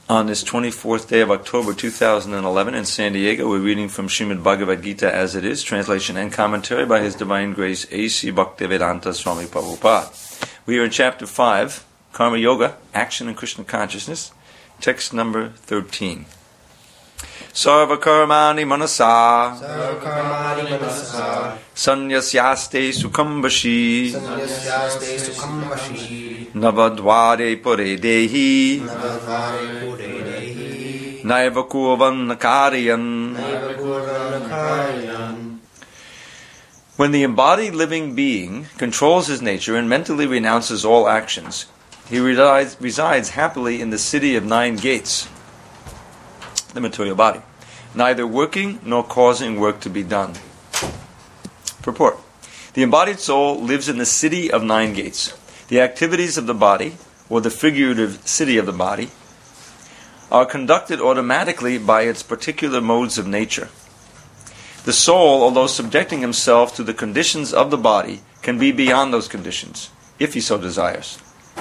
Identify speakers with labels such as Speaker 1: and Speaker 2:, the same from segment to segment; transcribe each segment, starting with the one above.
Speaker 1: On this 24th day of October 2011 in San Diego, we're reading from Srimad Bhagavad Gita as it is, translation and commentary by His Divine Grace A.C. Bhaktivedanta Swami Prabhupada. We are in Chapter 5, Karma Yoga, Action and Krishna Consciousness, text number 13. Sarva karmani manasa sanyasyaste sukhambashi navadvare pure dehi naiva kurvan nakariyan. When the embodied living being controls his nature and mentally renounces all actions, he resides happily in the city of 9 gates, the material body, neither working nor causing work to be done. Purport. The embodied soul lives in the city of 9 gates. The activities of the body, or the figurative city of the body, are conducted automatically by its particular modes of nature. The soul, although subjecting himself to the conditions of the body, can be beyond those conditions, if he so desires.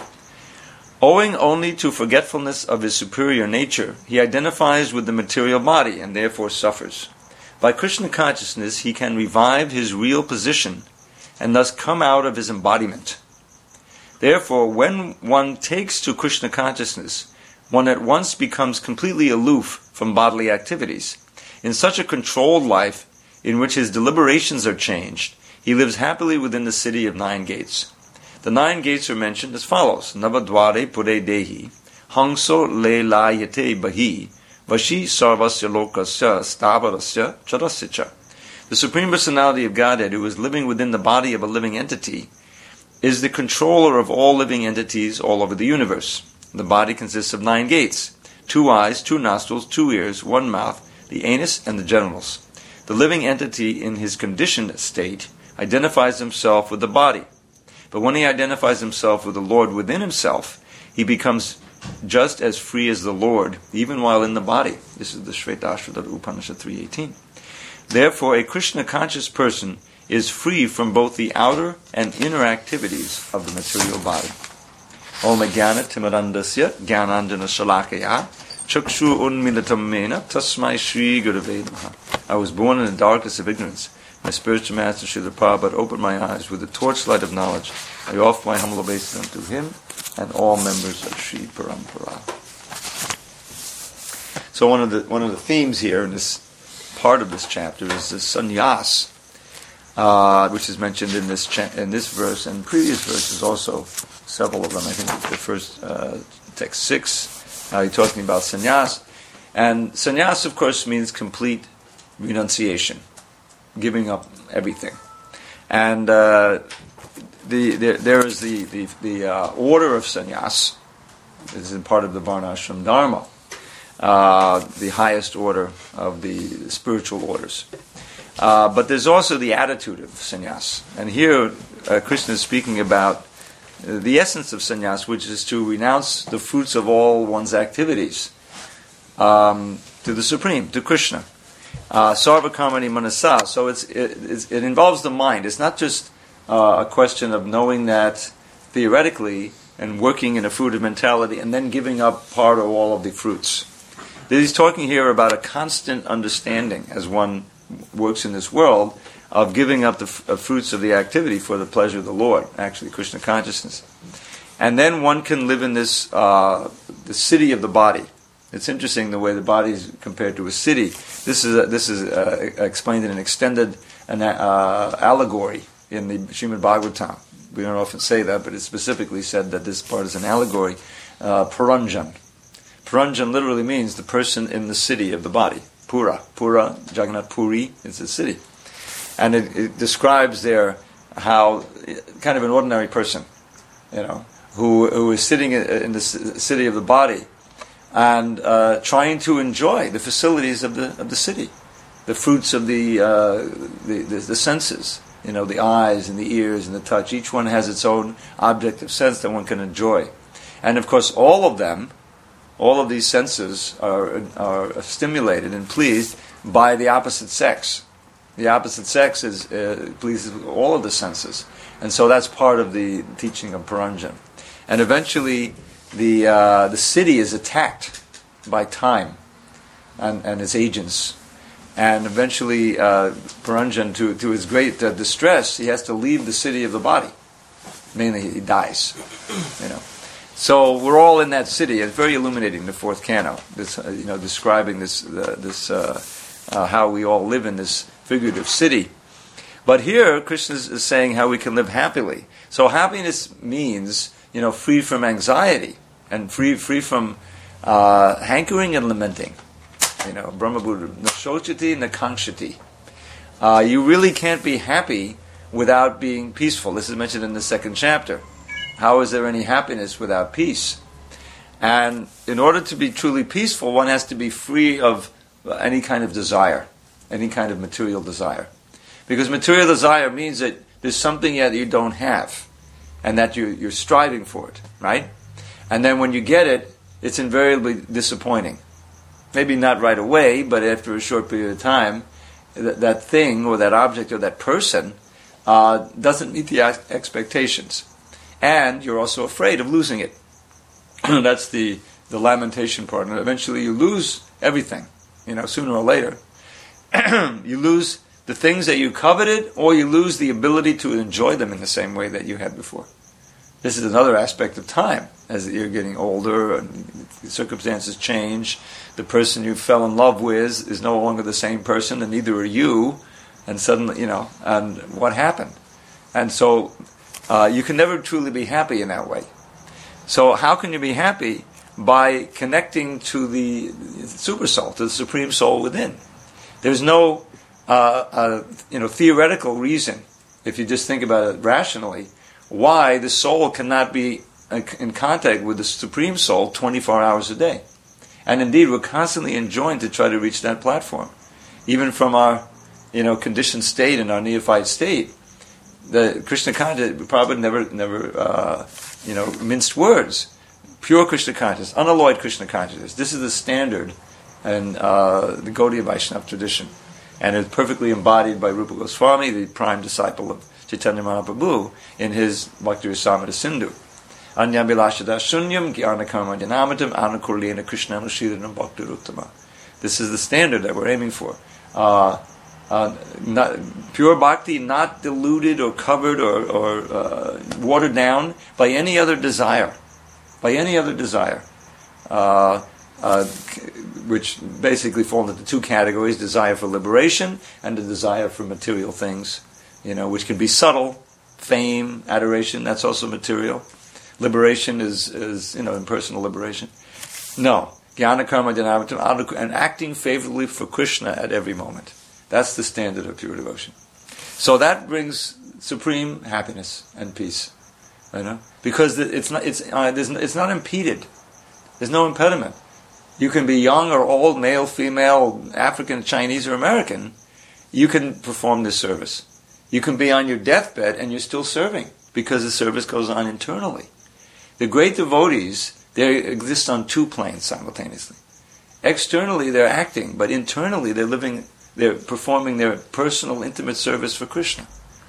Speaker 1: Owing only to forgetfulness of his superior nature, he identifies with the material body and therefore suffers. By Krishna consciousness, he can revive his real position and thus come out of his embodiment. Therefore, when one takes to Krishna consciousness, one at once becomes completely aloof from bodily activities. In such a controlled life, in which his deliberations are changed, he lives happily within the city of 9 gates. The 9 gates are mentioned as follows: Navadvare pure dehi, hangso le layate bahi, vashi sarvasya lokasya stavarasya charasya. The Supreme Personality of Godhead, who is living within the body of a living entity, is the controller of all living entities all over the universe. The body consists of 9 gates: 2 eyes, 2 nostrils, 2 ears, 1 mouth, the anus, and the genitals. The living entity in his conditioned state identifies himself with the body. But when he identifies himself with the Lord within himself, he becomes just as free as the Lord, even while in the body. This is the Shvetashvatara Upanishad 3.18. Therefore, a Krishna-conscious person is free from both the outer and inner activities of the material body. Om Jnana Timirandasya Jnananjana Shalakaya Chakshu Unmilitam Mena Tasmai Shri Gurave Namaha. I was born in the darkness of ignorance. My spiritual master Srila Prabhupada opened my eyes with the torchlight of knowledge. I offer my humble obeisance unto him and all members of Sri Parampara. So one of the themes here in this part of this chapter is the sannyas, which is mentioned in this verse and previous verses also, several of them. I think the first text 6, he's talking about sannyas, and sannyas of course means complete renunciation, giving up everything. And there is the order of sannyas. This is part of the Varnashram Dharma, the highest order of the spiritual orders. But there's also the attitude of sannyas. And here Krishna is speaking about the essence of sannyas, which is to renounce the fruits of all one's activities to the Supreme, to Krishna. Sarva karmani manasa. So it involves the mind. It's not just a question of knowing that theoretically and working in a fruitive mentality and then giving up part or all of the fruits. He's talking here about a constant understanding as one works in this world of giving up the fruits of the activity for the pleasure of the Lord, actually Krishna consciousness. And then one can live in this the city of the body. It's interesting the way the body is compared to a city. This is explained in an extended allegory in the Srimad Bhagavatam. We don't often say that, but it's specifically said that this part is an allegory. Puranjan. Puranjan literally means the person in the city of the body. Pura, Jagannath Puri is the city. And it describes there how kind of an ordinary person, who is sitting in the city of the body and trying to enjoy the facilities of the city, the fruits of the senses, the eyes and the ears and the touch. Each one has its own object of sense that one can enjoy. And of course all of these senses are stimulated and pleased by the opposite sex. The opposite sex pleases all of the senses. And so that's part of the teaching of Puranjan. And eventually the city is attacked. by time and its agents. And eventually, Puranjan, to his great distress, he has to leave the city of the body. Mainly, he dies. So we're all in that city. It's very illuminating, the fourth canto. This, describing this how we all live in this figurative city. But here, Krishna is saying how we can live happily. So happiness means, free from anxiety and free from hankering and lamenting. Brahma Buddha, nashochati nakangshati. You really can't be happy without being peaceful. This is mentioned in the second chapter. How is there any happiness without peace? And in order to be truly peaceful, one has to be free of any kind of desire, any kind of material desire. Because material desire means that there's something that you don't have, and that you're striving for it, right? And then when you get it, it's invariably disappointing. Maybe not right away, but after a short period of time, that thing or that object or that person doesn't meet the expectations. And you're also afraid of losing it. That's the lamentation part. And eventually you lose everything, sooner or later. You lose the things that you coveted, or you lose the ability to enjoy them in the same way that you had before. This is another aspect of time. As you're getting older and circumstances change, the person you fell in love with is no longer the same person, and neither are you. And suddenly, and what happened? And so you can never truly be happy in that way. So how can you be happy? By connecting to the super soul, to the supreme soul within. There's no theoretical reason, if you just think about it rationally, why the soul cannot be in contact with the supreme soul 24 hours a day. And indeed, we're constantly enjoined to try to reach that platform, even from our conditioned state and our neophyte state. The Krishna consciousness, Prabhupada never minced words. Pure Krishna consciousness, unalloyed Krishna consciousness. This is the standard in the Gaudiya Vaishnava tradition. And it's perfectly embodied by Rupa Goswami, the prime disciple of Chaitanya Mahaprabhu, in his Bhakti Rasamrita Sindhu. Anyabhilashada shunyam gyana karma janamatam anukurlena krishnam shiranam bhakti ruttama. This is the standard that we're aiming for. Pure bhakti, not diluted or covered or watered down by any other desire. Which basically fall into two categories: desire for liberation and the desire for material things, which can be subtle, fame, adoration. That's also material. Liberation is impersonal liberation. No, jnana karma janamatam, and acting favorably for Krishna at every moment. That's the standard of pure devotion. So that brings supreme happiness and peace, because it's not impeded. There's no impediment. You can be young or old, male, female, African, Chinese, or American. You can perform this service. You can be on your deathbed and you're still serving, because the service goes on internally. The great devotees, they exist on two planes simultaneously. Externally, they're acting, but internally, they're performing their personal, intimate service for Krishna.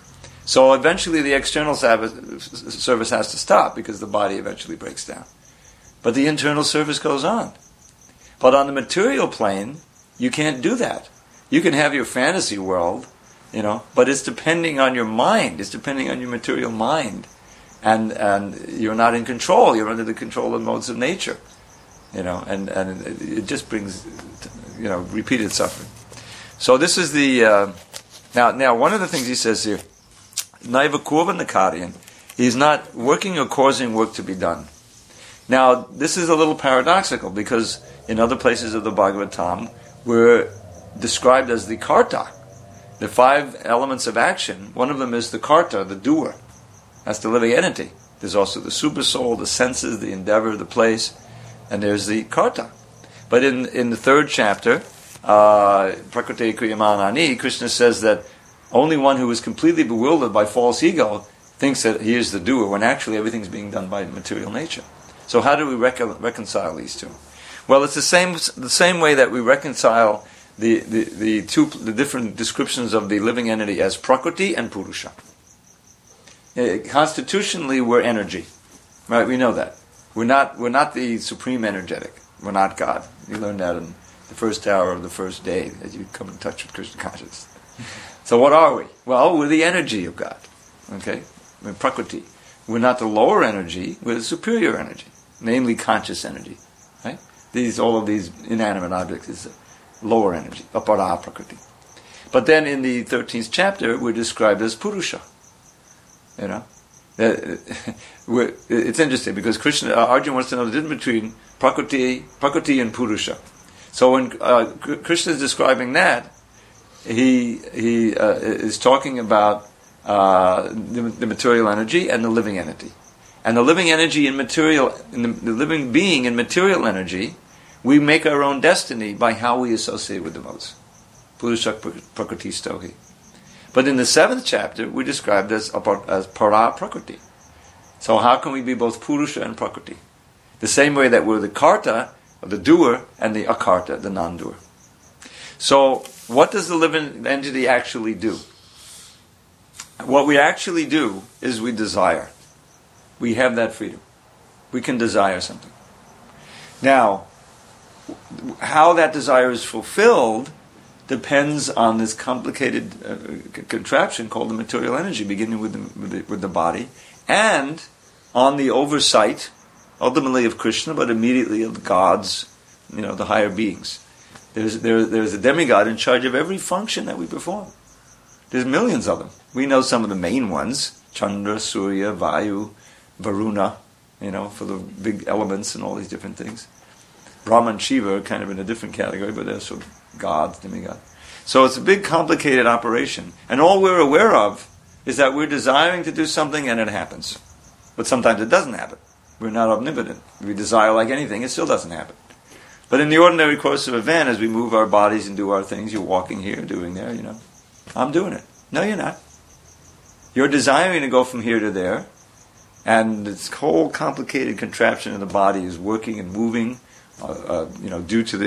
Speaker 1: So eventually, the external service has to stop, because the body eventually breaks down. But the internal service goes on. But on the material plane, you can't do that. You can have your fantasy world, but it's depending on your mind. It's depending on your material mind. And you're not in control. You're under the control of modes of nature. And it just brings, repeated suffering. So this is the... Now, one of the things he says here, Naiva Kurva Nakaryan, he's not working or causing work to be done. Now, this is a little paradoxical, because in other places of the Bhagavatam, we're described as the karta. The 5 elements of action, one of them is the karta, the doer. That's the living entity. There's also the super soul, the senses, the endeavor, the place, and there's the karta. But in the third chapter, Prakriti Kriyamanani, Krishna says that only one who is completely bewildered by false ego thinks that he is the doer, when actually everything's being done by material nature. So how do we reconcile these two? Well, it's the same way that we reconcile the different descriptions of the living entity as Prakriti and Purusha. Constitutionally, we're energy, right? We know that we're not the supreme energetic. we're not God. You learn that in the first hour of the first day as you come in touch with Krishna consciousness. So what are we? Well, we're the energy of God. Okay? We're Prakriti. We're not the lower energy, we're the superior energy, namely conscious energy. Right? All of these inanimate objects is lower energy, apara Prakriti. But then in the 13th chapter, we're described as Purusha. You know? It's interesting because Arjuna wants to know the difference between Prakriti and Purusha. So when Krishna is describing that, he is talking about the material energy and the living energy. And the living energy in material, the living being in material energy, we make our own destiny by how we associate with the modes. Purusha Prakriti Stohi. But in the 7th chapter, we're described as para Prakriti. So how can we be both Purusha and Prakriti? The same way that we're the Karta, the doer, and the Akarta, the non-doer. So what does the living entity actually do? What we actually do is we desire. We have that freedom. We can desire something. Now, how that desire is fulfilled depends on this complicated contraption called the material energy, beginning with the body, and on the oversight, ultimately of Krishna, but immediately of the gods, the higher beings. There's a demigod in charge of every function that we perform. There's millions of them. We know some of the main ones: Chandra, Surya, Vayu, Varuna, for the big elements and all these different things. Brahma and Shiva are kind of in a different category, but they're sort of gods, demigods. So it's a big, complicated operation. And all we're aware of is that we're desiring to do something and it happens. But sometimes it doesn't happen. We're not omnipotent. We desire like anything, it still doesn't happen. But in the ordinary course of event, as we move our bodies and do our things, you're walking here, doing there, I'm doing it. No, you're not. You're desiring to go from here to there, and this whole complicated contraption of the body is working and moving, due to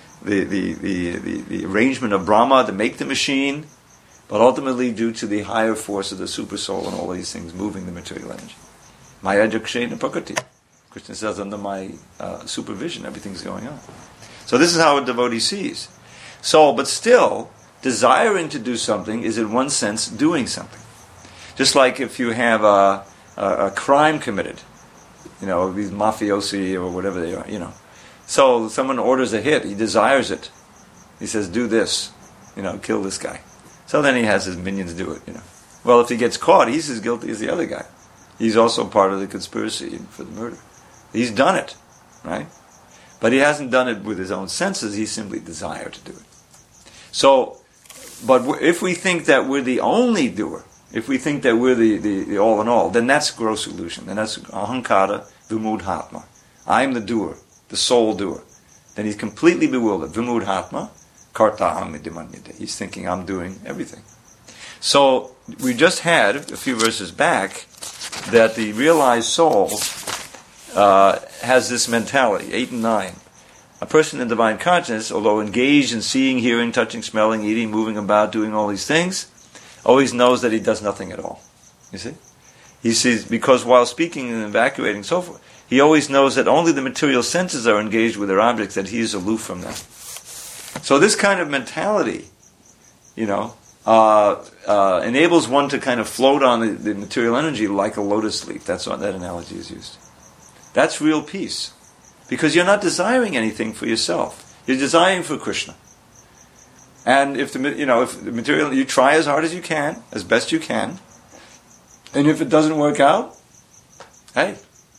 Speaker 1: the arrangement of Brahma to make the machine, but ultimately due to the higher force of the super soul and all these things moving the material energy. Maya Jakshena Prakriti. Krishna says, under my supervision, everything's going on. So this is how a devotee sees. But still, desiring to do something is in one sense doing something. Just like if you have a crime committed, these mafiosi or whatever they are, So someone orders a hit, he desires it. He says, do this, kill this guy. So then he has his minions do it, Well, if he gets caught, he's as guilty as the other guy. He's also part of the conspiracy for the murder. He's done it, right? But he hasn't done it with his own senses, he simply desired to do it. So, but if we think that we're the only doer, if we think that we're the all in all, then that's gross illusion. Then that's ahankara vimudhatma. I'm the doer, the sole doer. Then he's completely bewildered. Vimudhatma, kartaham idimanyate. He's thinking, I'm doing everything. So, we just had, a few verses back, that the realized soul has this mentality, 8 and 9. A person in divine consciousness, although engaged in seeing, hearing, touching, smelling, eating, moving about, doing all these things, always knows that he does nothing at all. You see? He sees, because while speaking and evacuating and so forth, he always knows that only the material senses are engaged with their objects, that he is aloof from them. So this kind of mentality, enables one to kind of float on the material energy like a lotus leaf. That's what that analogy is used. That's real peace. Because you're not desiring anything for yourself. You're desiring for Krishna. And if the material, you try as hard as you can, as best you can, and if it doesn't work out, hey,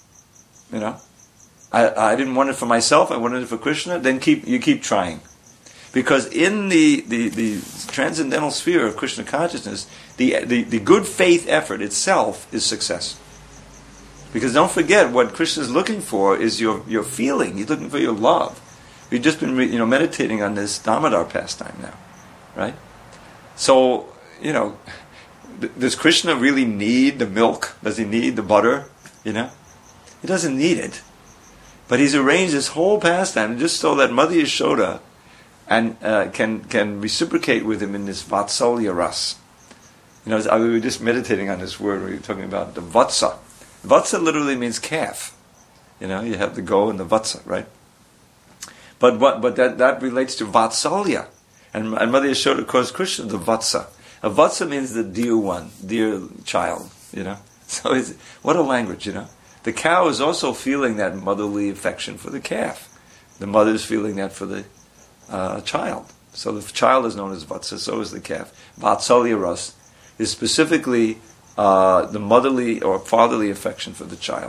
Speaker 1: I didn't want it for myself, I wanted it for Krishna, then you keep trying. Because in the transcendental sphere of Krishna consciousness, the good faith effort itself is success. Because don't forget, what Krishna is looking for is your feeling. He's looking for your love. We've just been meditating on this Damodar pastime now, right? So, does Krishna really need the milk? Does he need the butter? He doesn't need it. But he's arranged this whole pastime just so that Mother Yashoda and can reciprocate with him in this Vatsalya ras. We were just meditating on this word. We were talking about the Vatsa. Vatsa literally means calf. You have the go and the Vatsa, right? But that relates to Vatsalya. And Mother Yashoda calls Krishna the Vatsa. A Vatsa means the dear one, dear child, So what a language, The cow is also feeling that motherly affection for the calf. The mother is feeling that for the child. So the child is known as Vatsa, so is the calf. Vatsalya Ras is specifically the motherly or fatherly affection for the child.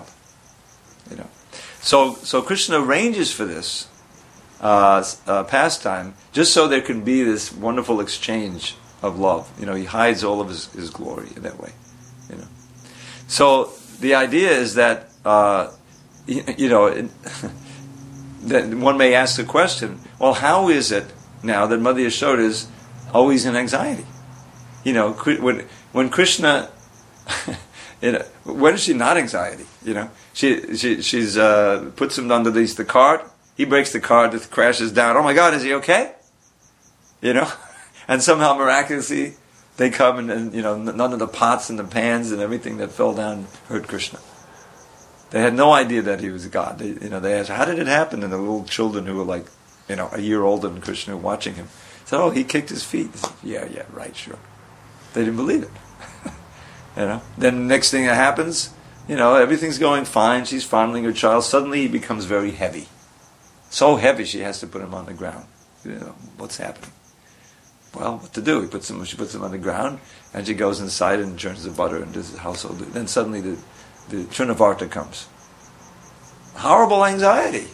Speaker 1: So Krishna arranges for this pastime just so there can be this wonderful exchange of love. He hides all of his glory in that way. So the idea is that that one may ask the question: well, how is it now that Mother Yashoda is always in anxiety? When Krishna, when is she not anxiety? She's puts him underneath the cart. He breaks the cart, it crashes down. Oh my God, is he okay? And somehow miraculously they come and none of the pots and the pans and everything that fell down hurt Krishna. They had no idea that he was a God. They asked, how did it happen? And the little children who were like, a year older than Krishna watching him said, oh, he kicked his feet. He said, yeah, right, sure. They didn't believe it. Then the next thing that happens, everything's going fine. She's fondling her child. Suddenly he becomes very heavy. So heavy she has to put him on the ground. What's happening? Well, what to do? She puts him on the ground, and she goes inside and churns the butter and does the household. Then suddenly the Trinavarta comes. Horrible anxiety,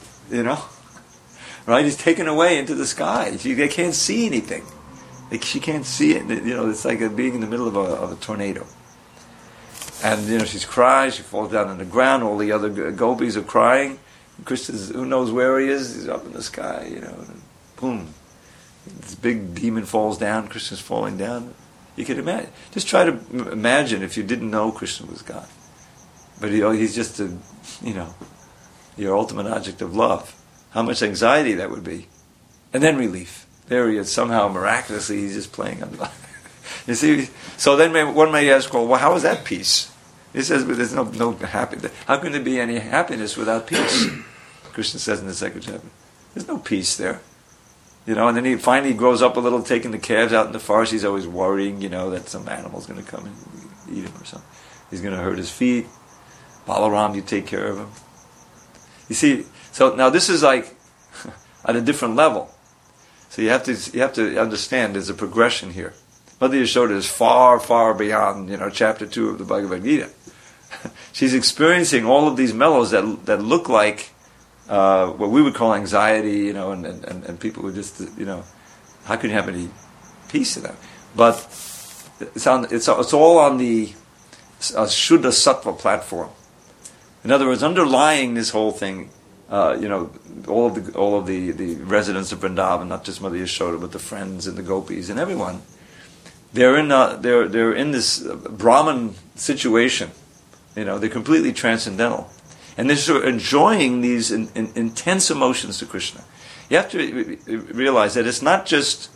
Speaker 1: right? He's taken away into the sky. They can't see anything. She can't see it. It's like being in the middle of a tornado. And she's crying. She falls down on the ground. All the other gopis are crying. Krishna's, who knows where he is? He's up in the sky. And boom, this big demon falls down. Krishna's falling down. You can imagine. Just try to imagine if you didn't know Krishna was God, but he's just your ultimate object of love. How much anxiety that would be, and then relief. There he is, somehow miraculously he's just playing on the You see, so then one may ask, well, how is that peace? He says, but there's no happiness. How can there be any happiness without peace? Krishna says in the second chapter, there's no peace there. And then he finally grows up a little, taking the calves out in the forest. He's always worrying, that some animal's going to come and eat him or something. He's going to hurt his feet. Balaram, you take care of him. You see, so now this is like at a different level. So you have to understand there's a progression here. Mother Yashoda is far, far beyond, chapter 2 of the Bhagavad Gita. She's experiencing all of these mellows that look like what we would call anxiety, and people would just, how can you have any peace in that? But it's all on the Shuddha Sattva platform. In other words, underlying this whole thing, all of the residents of Vrindavan, not just Mother Yashoda, but the friends and the gopis and everyone, they're in this Brahman situation. They're completely transcendental, and they're sort of enjoying these intense emotions to Krishna. You have to realize that it's not just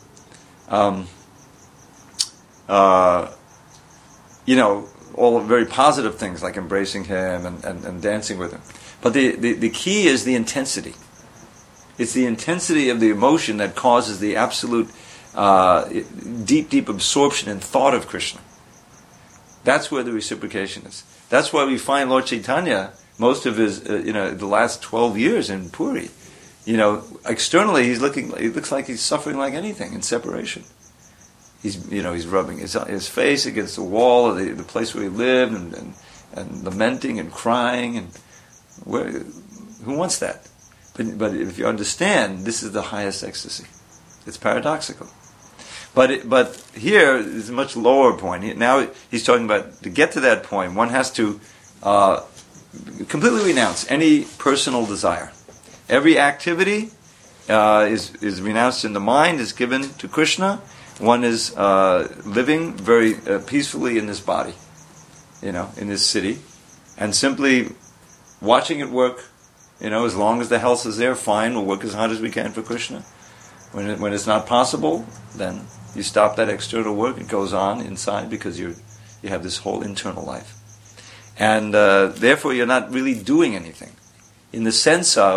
Speaker 1: all very positive things like embracing him and dancing with him. But the key is the intensity. It's the intensity of the emotion that causes the absolute deep absorption and thought of Krishna. That's where the reciprocation is. That's why we find Lord Chaitanya, most of his, the last 12 years in Puri, externally he looks like he's suffering like anything in separation. He's rubbing his face against the wall of the place where he lived and lamenting and crying and who wants that? But if you understand, this is the highest ecstasy. It's paradoxical. But here is a much lower point. Now he's talking about, to get to that point, one has to completely renounce any personal desire. Every activity is renounced in the mind, is given to Krishna. One is living very peacefully in this body, in this city, and simply watching it work. As long as the health is there, fine, we'll work as hard as we can for Krishna. When it's not possible, then you stop that external work. It goes on inside because you have this whole internal life. And therefore you're not really doing anything in the sense of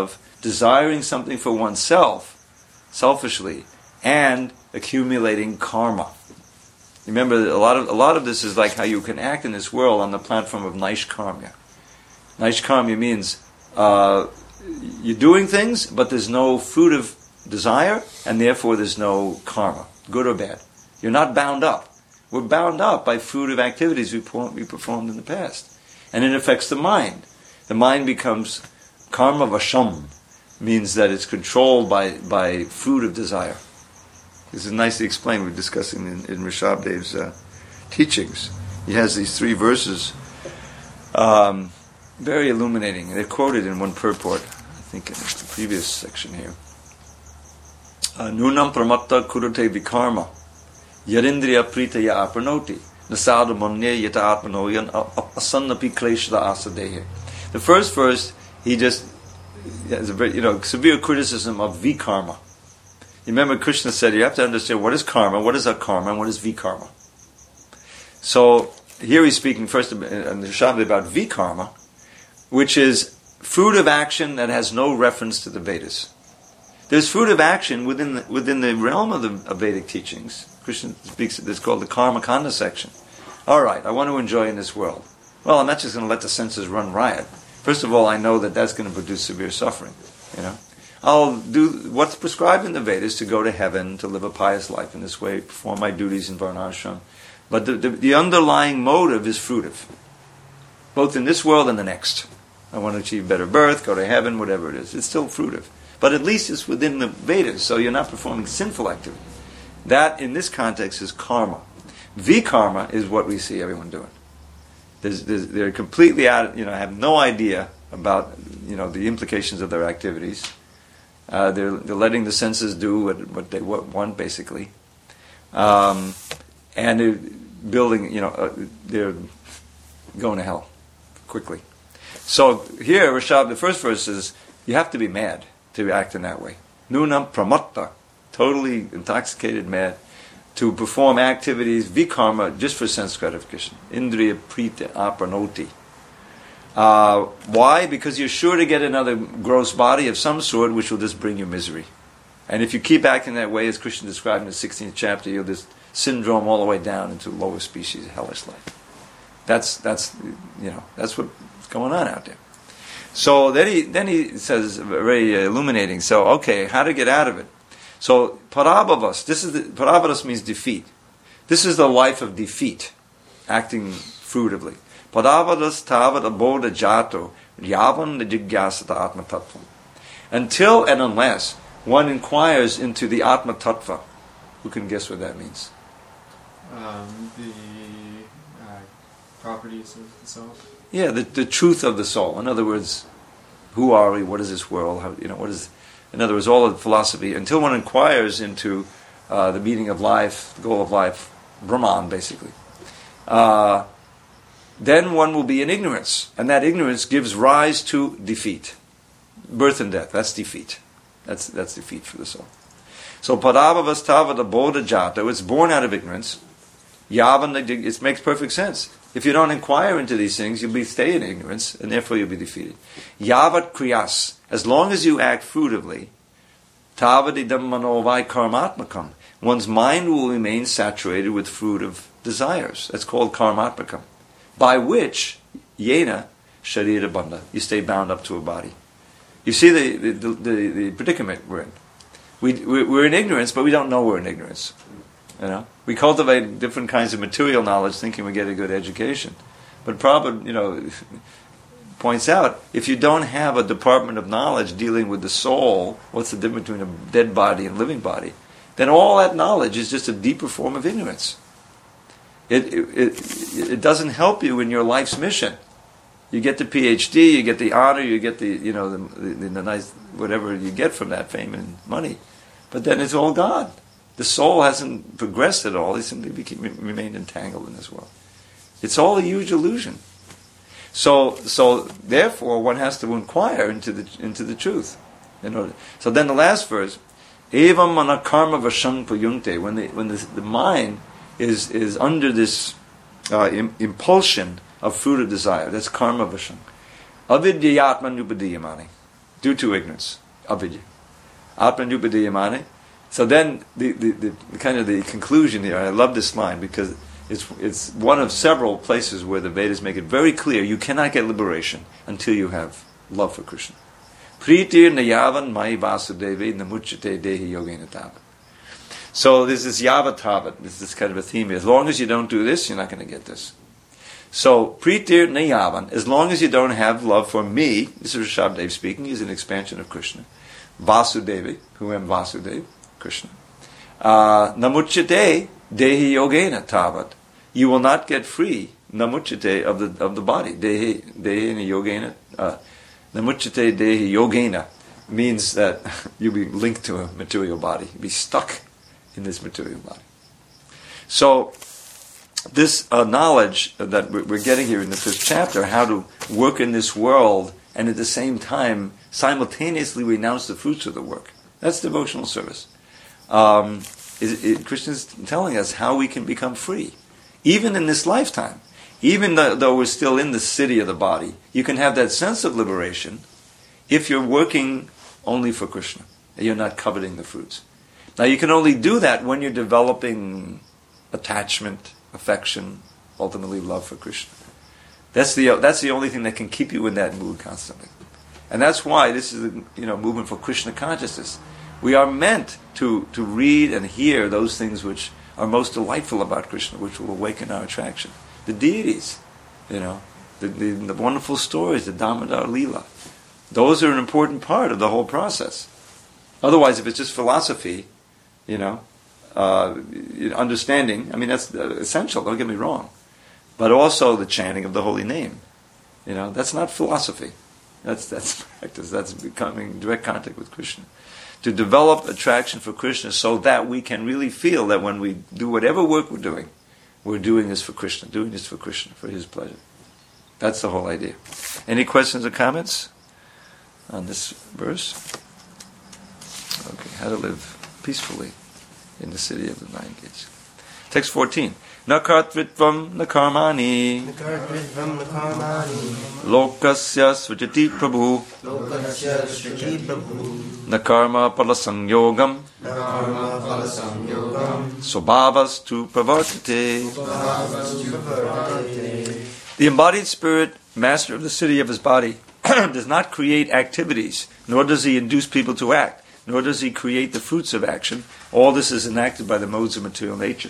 Speaker 1: desiring something for oneself, selfishly, and accumulating karma. Remember, a lot of this is like how you can act in this world on the platform of Naishkarmya. Naishkarmya means you're doing things, but there's no fruit of desire, and therefore there's no karma, good or bad. You're not bound up. We're bound up by fruit of activities we performed in the past. And it affects the mind. The mind becomes karma vasham, means that it's controlled by fruit of desire. This is nicely explained. We're discussing in Rishabhadev's teachings. He has these 3 verses, very illuminating. They're quoted in one purport, I think in the previous section here. Nunam pramatta kurute vikarma, yarindriya pritaya apranoti, nasada monye yata atmanoyan asannapi kleshda asadehe. The first verse, he just has a very, severe criticism of vikarma. You remember Krishna said you have to understand what is karma, what is akarma, and what is vikarma. So here he's speaking first in the Rishabhadeva about vikarma, which is fruit of action that has no reference to the Vedas. There's fruit of action within the realm of the Vedic teachings. Krishna speaks, it's called the Karma Kanda section. All right, I want to enjoy in this world. Well, I'm not just going to let the senses run riot. First of all, I know that that's going to produce severe suffering. I'll do what's prescribed in the Vedas to go to heaven, to live a pious life in this way, perform my duties in Varnashram. But the underlying motive is fruitive, both in this world and the next. I want to achieve better birth, go to heaven, whatever it is. It's still fruitive. But at least it's within the Vedas, so you're not performing sinful activity. That, in this context, is karma. Vikarma is what we see everyone doing. They're completely out, have no idea about, the implications of their activities. They're letting the senses do what they want, basically. And they're building, they're going to hell quickly. So here, Rishabh, the first verse is, you have to be mad to act in that way. Nunam pramatta, totally intoxicated, mad, to perform activities, vikarma, just for sense gratification. Indriya prita apranoti. Why? Because you're sure to get another gross body of some sort, which will just bring you misery. And if you keep acting that way, as Krishna described in the 16th chapter, you'll just syndrome all the way down into lower species, hellish life. That's what's going on out there. So then he says, very illuminating. So okay, how to get out of it? So parabhavas. Parabhavas means defeat. This is the life of defeat, acting fruitively. Parabhavas tavad abodha jato yavan jigyasata atma tattvam. Until and unless one inquires into the atma tattva. Who can guess what that means?
Speaker 2: The properties of the soul.
Speaker 1: Yeah, the truth of the soul. In other words, who are we? What is this world? What is? In other words, all of philosophy. Until one inquires into the meaning of life, the goal of life, Brahman, basically, then one will be in ignorance, and that ignorance gives rise to defeat, birth and death. That's defeat. That's defeat for the soul. So padavavastava bodha jata. It's born out of ignorance. Yavan, it makes perfect sense. If you don't inquire into these things, you'll stay in ignorance, and therefore you'll be defeated. Yavat kriyas, as long as you act fruitively, tavadidam manovai karmatmakam, one's mind will remain saturated with fruit of desires. That's called karmatmakam, by which, yena, sharira bandha, you stay bound up to a body. You see the predicament we're in. We're in ignorance, but we don't know we're in ignorance. We cultivate different kinds of material knowledge, thinking we get a good education. But Prabhupada, points out, if you don't have a department of knowledge dealing with the soul, what's the difference between a dead body and a living body, then all that knowledge is just a deeper form of ignorance. It doesn't help you in your life's mission. You get the PhD, you get the honor, you get the nice whatever you get from that, fame and money, but then it's all gone. The soul hasn't progressed at all. He simply remained entangled in this world. It's all a huge illusion. So therefore, one has to inquire into the truth. So then the last verse, evam mana karma vashang payunte, when the mind is under this impulsion of fruit of desire, that's karma vashang. Avidyayatma nupadiyamani, due to ignorance. avidya. Atmanupadiyamane. So then the kind of the conclusion here, I love this line because it's one of several places where the Vedas make it very clear you cannot get liberation until you have love for Krishna. Pritir nayavan mai vasudevi namuchate dehi yogena tavat. So there's this yavatavat, this is kind of a theme here. As long as you don't do this, you're not going to get this. So, pritir nayavan, as long as you don't have love for me, this is Rishabdev speaking, he's an expansion of Krishna. Vasudevi, who am Vasudev, Krishna. Namuchate dehi yogena tavat. You will not get free, namuchate, of the body. Dehi yogena. Namuchate dehi yogena means that you'll be linked to a material body. You'll be stuck in this material body. So, this knowledge that we're getting here in the 5th chapter, how to work in this world and at the same time simultaneously renounce the fruits of the work. That's devotional service. Krishna's telling us how we can become free. Even in this lifetime, even though we're still in the city of the body, you can have that sense of liberation if you're working only for Krishna. You're not coveting the fruits. Now you can only do that when you're developing attachment, affection, ultimately love for Krishna. That's the only thing that can keep you in that mood constantly. And that's why this is a movement for Krishna consciousness. We are meant to read and hear those things which are most delightful about Krishna, which will awaken our attraction. The deities, the wonderful stories, the Damodar Leela. Those are an important part of the whole process. Otherwise, if it's just philosophy, understanding, that's essential, don't get me wrong. But also the chanting of the holy name. That's not philosophy. That's practice. That's becoming direct contact with Krishna. To develop attraction for Krishna so that we can really feel that when we do whatever work we're doing this for Krishna, doing this for Krishna, for His pleasure. That's the whole idea. Any questions or comments on this verse? Okay, how to live peacefully in the city of the 9 gates. Text 14. Nakartritvam nakarmani lokasya svajati prabhu nakarma palasangyogam swabhavas tu pravartate. The embodied spirit, master of the city of his body, does not create activities, nor does he induce people to act, nor does he create the fruits of action. All this is enacted by the modes of material nature.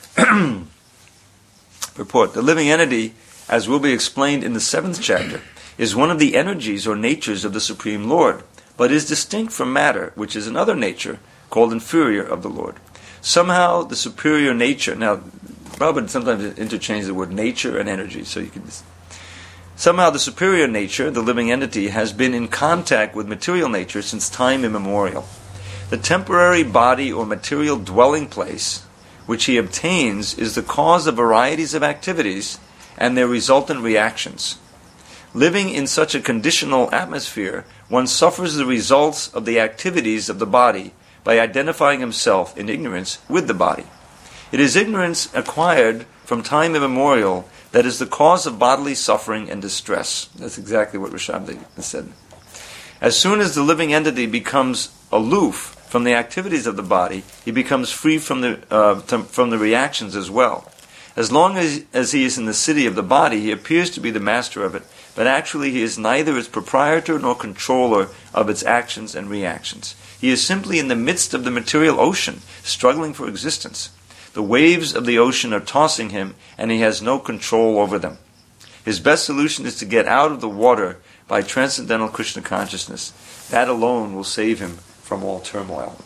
Speaker 1: Purport. The living entity, as will be explained in the 7th chapter, is one of the energies or natures of the Supreme Lord, but is distinct from matter, which is another nature, called inferior of the Lord. Somehow the superior nature, now Prabhupada sometimes interchanges the word nature and energy, so you can somehow the superior nature, the living entity, has been in contact with material nature since time immemorial. The temporary body or material dwelling place which he obtains is the cause of varieties of activities and their resultant reactions. Living in such a conditional atmosphere, one suffers the results of the activities of the body by identifying himself in ignorance with the body. It is ignorance acquired from time immemorial that is the cause of bodily suffering and distress. That's exactly what Rishabdev said. As soon as the living entity becomes aloof from the activities of the body, he becomes free from the reactions as well. As long as he is in the city of the body, he appears to be the master of it, but actually he is neither its proprietor nor controller of its actions and reactions. He is simply in the midst of the material ocean, struggling for existence. The waves of the ocean are tossing him, and he has no control over them. His best solution is to get out of the water by transcendental Krishna consciousness. That alone will save him from all turmoil.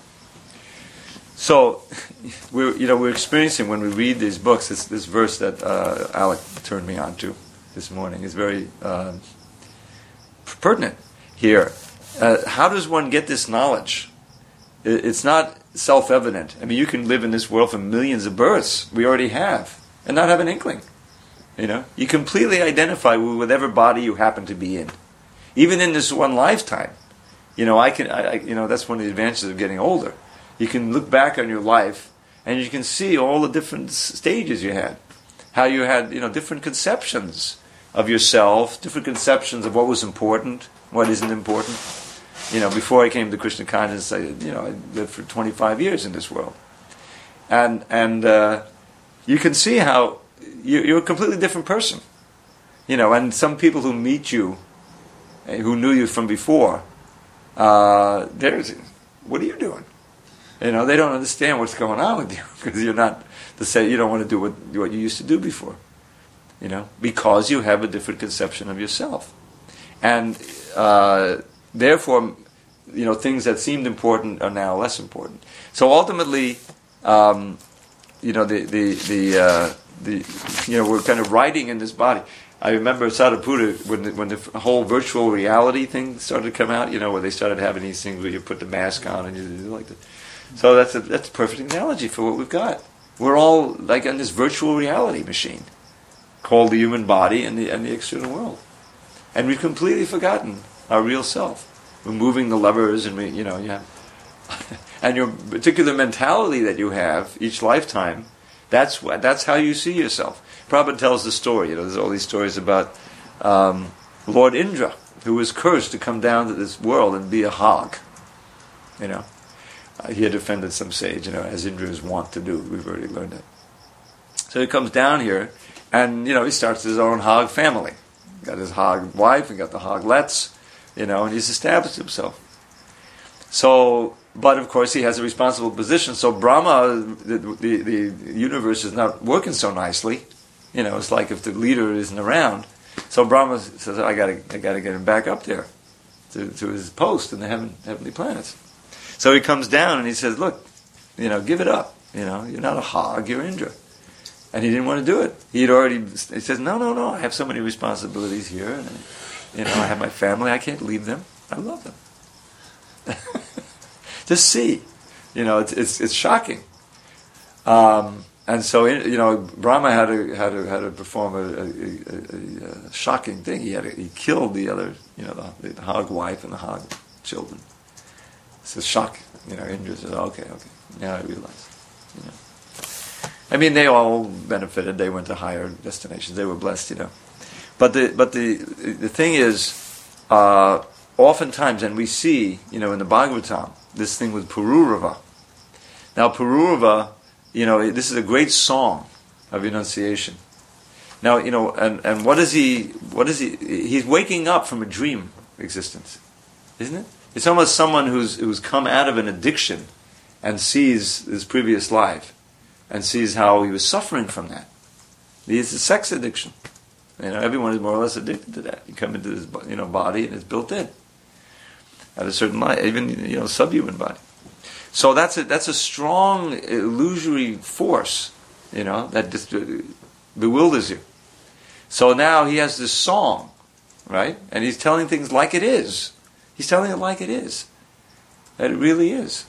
Speaker 1: So, we're experiencing when we read these books, this verse that Alec turned me on to this morning is very pertinent here. How does one get this knowledge? It's not self-evident. You can live in this world for millions of births, we already have, and not have an inkling. You completely identify with whatever body you happen to be in. Even in this one lifetime. That's one of the advantages of getting older. You can look back on your life and you can see all the different stages you had. How you had, different conceptions of yourself, different conceptions of what was important, what isn't important. Before I came to Krishna consciousness, I lived for 25 years in this world. And you can see how you're a completely different person. And some people who meet you, who knew you from before, what are you doing? They don't understand what's going on with you because you're not the same. You don't want to do what you used to do before. Because you have a different conception of yourself, and therefore, things that seemed important are now less important. So ultimately, we're kind of riding in this body. I remember Sadhapura when the whole virtual reality thing started to come out. Where they started having these things where you put the mask on and you do like that. So that's a perfect analogy for what we've got. We're all like on this virtual reality machine called the human body and the external world, and we've completely forgotten our real self. We're moving the levers, and you have, and your particular mentality that you have each lifetime. That's how you see yourself. Prabhupada tells the story. There's all these stories about Lord Indra, who was cursed to come down to this world and be a hog. He had offended some sage, as Indra is wont to do. We've already learned that. So he comes down here, and he starts his own hog family. Got his hog wife, and got the hoglets, and he's established himself. So, but of course he has a responsible position. So Brahma, the universe is not working so nicely. It's like if the leader isn't around. So Brahma says, I gotta get him back up there to his post in the heavenly planets. So he comes down and he says, look, give it up. You're not a hog, you're Indra. And he didn't want to do it. He says, no, I have so many responsibilities here. And, I have my family, I can't leave them. I love them. Just see. It's shocking. And so, Brahma had to perform a shocking thing. He killed the other, the hog wife and the hog children. It's a shock. Indra says, okay. Now I realize. They all benefited. They went to higher destinations. They were blessed, But the thing is, oftentimes, and we see, in the Bhagavatam, this thing with Pururava. Now, Pururava, this is a great song of enunciation. Now, and what is he? He's waking up from a dream existence, isn't it? It's almost someone who's come out of an addiction and sees his previous life and sees how he was suffering from that. It's a sex addiction. Everyone is more or less addicted to that. You come into this, body and it's built in at a certain life, even subhuman body. So that's a strong illusory force, that just bewilders you. So now he has this song, right? And he's telling things like it is. He's telling it like it is. That it really is.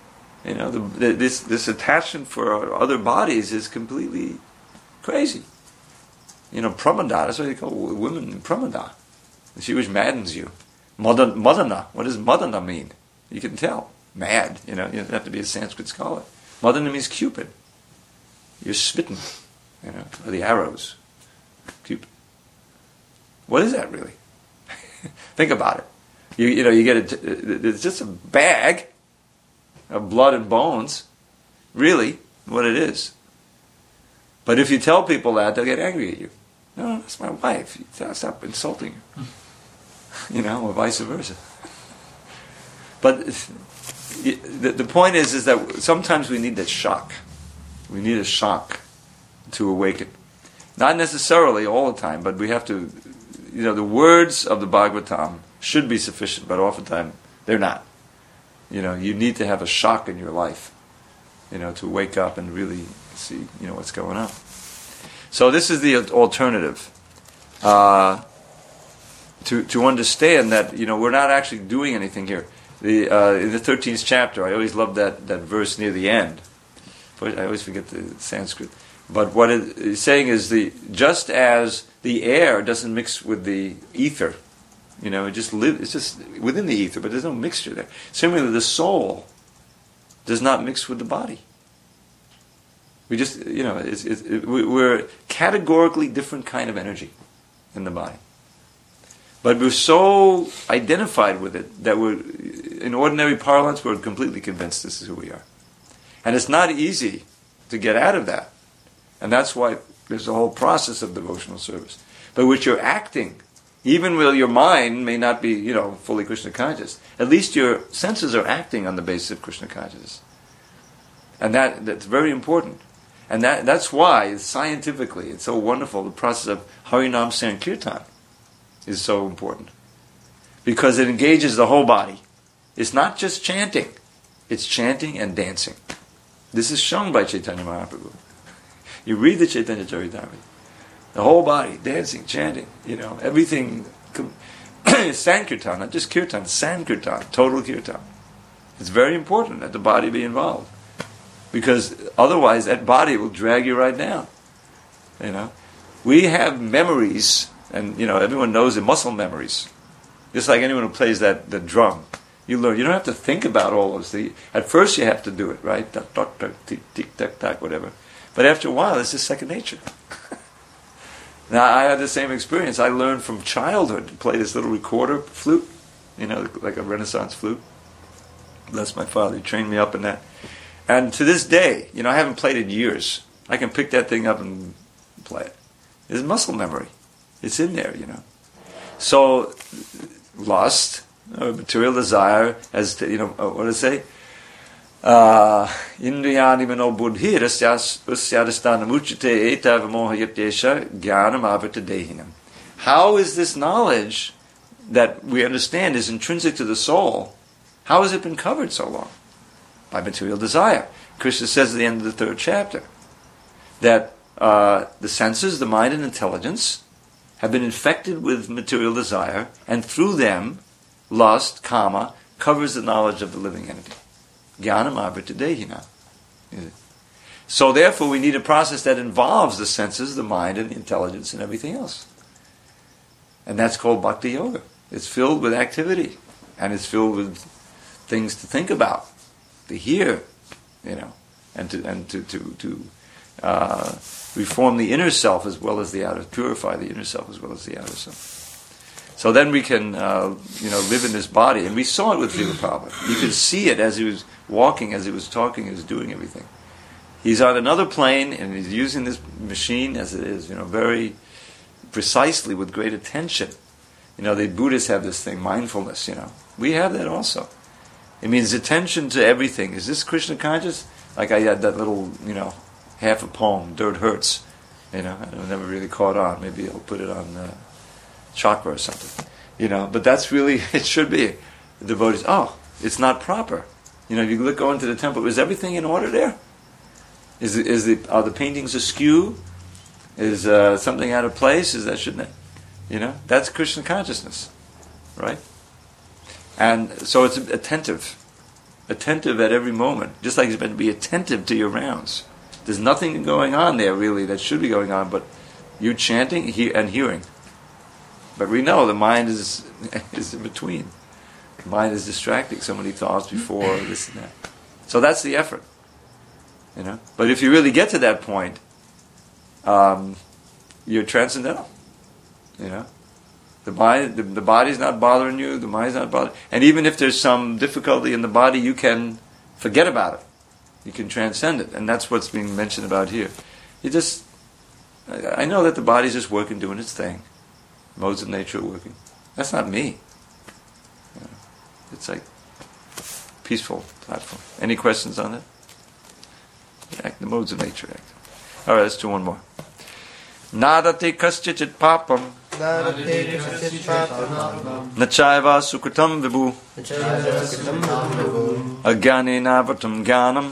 Speaker 1: This attachment for other bodies is completely crazy. Pramada, that's what they call women, pramada. She which maddens you. Madana, what does madana mean? You can tell. Mad, you don't have to be a Sanskrit scholar. Madana means Cupid. You're smitten, by the arrows. Cupid. What is that really? Think about it. You get it's just a bag of blood and bones, really, what it is. But if you tell people that, they'll get angry at you. No, that's my wife. Stop insulting her. Or vice versa. But the point is that sometimes we need that shock. We need a shock to awaken. Not necessarily all the time, but we have to, the words of the Bhagavatam should be sufficient, but oftentimes they're not. You need to have a shock in your life, to wake up and really see, what's going on. So this is the alternative. To understand that, we're not actually doing anything here. In the 13th chapter, I always love that verse near the end. I always forget the Sanskrit. But what it's saying is just as the air doesn't mix with the ether, it's just within the ether, but there's no mixture there. Similarly, the soul does not mix with the body. We just, we're categorically different kind of energy in the body. But we're so identified with it that we're, in ordinary parlance, we're completely convinced this is who we are. And it's not easy to get out of that. And that's why there's a whole process of devotional service. By which you're acting, even though your mind may not be, fully Krishna conscious, at least your senses are acting on the basis of Krishna consciousness. And that's very important. And that's why, scientifically, it's so wonderful, the process of Harinam Sankirtan is so important. Because it engages the whole body. It's not just chanting. It's chanting and dancing. This is shown by Chaitanya Mahaprabhu. You read the Chaitanya Charitamrita. The whole body, dancing, chanting, everything. Sankirtan, not just kirtan, Sankirtan, total kirtan. It's very important that the body be involved. Because otherwise that body will drag you right down. We have memories, and everyone knows the muscle memories. Just like anyone who plays the drum. You learn. You don't have to think about all those things. At first you have to do it, right? Tuck, tuck, tuck, tick, tick, tack, tack, whatever. But after a while, it's just second nature. Now, I had the same experience. I learned from childhood to play this little recorder flute, like a Renaissance flute. Bless my father, he trained me up in that. And to this day, I haven't played in years. I can pick that thing up and play it. It's muscle memory. It's in there, So, lust, material desire, what does it say? Indriyani mano buddhi rasyadistana muchite etav mohayatyesha jnanam avarta dehinam. How is this knowledge that we understand is intrinsic to the soul, how has it been covered so long? By material desire. Krishna says at the end of the 3rd chapter that the senses, the mind and intelligence have been infected with material desire, and through them, lust, kama, covers the knowledge of the living entity. Jnanam avarta dehina. So therefore we need a process that involves the senses, the mind and the intelligence and everything else. And that's called bhakti yoga. It's filled with activity, and it's filled with things to think about, to hear, and to reform the inner self as well as the outer, purify the inner self as well as the outer self. So then we can, live in this body. And we saw it with Srila Prabhupada. You could see it as he was walking, as he was talking, he was doing everything. He's on another plane, and he's using this machine as it is, very precisely, with great attention. The Buddhists have this thing, mindfulness, We have that also. It means attention to everything. Is this Krishna conscious? Like I had that little, half a poem, Dirt Hurts. I never really caught on. Maybe I'll put it on chakra or something. But that's really, it should be. The devotees, it's not proper. If you go into the temple, is everything in order there? Are the paintings askew? Is something out of place? Shouldn't it? That's Krishna consciousness. Right? And so it's attentive at every moment, just like it's meant to be attentive to your rounds. There's nothing going on there really that should be going on, but you chanting and hearing. But we know the mind is in between. The mind is distracting. So many thoughts before this and that. So that's the effort. But if you really get to that point, you're transcendental. The body's not bothering you, the mind's not bothering. And even if there's some difficulty in the body, you can forget about it. You can transcend it. And that's what's being mentioned about here. I know that the body's just working, doing its thing. Modes of nature are working. That's not me. It's like peaceful platform. Any questions on that? The modes of nature act. All right, let's do one more. Nadate kaschachit papam nachaiva sukritam vibhu ajnanena avatam jnanam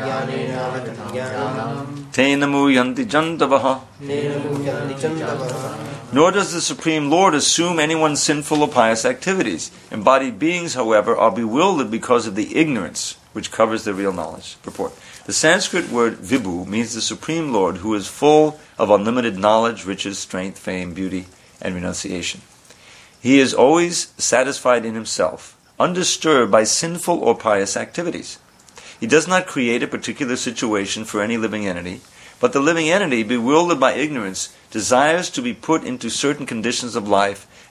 Speaker 1: tena muyanti jantavaha. Nor does the Supreme Lord assume anyone's sinful or pious activities. Embodied beings, however, are bewildered because of the ignorance which covers their real knowledge. Purport. The Sanskrit word Vibhu means the Supreme Lord, who is full of unlimited knowledge, riches, strength, fame, beauty, and renunciation. He is always satisfied in himself, undisturbed by sinful or pious activities. He does not create a particular situation for any living entity, but the living entity, bewildered by ignorance, desires to be put into certain conditions of life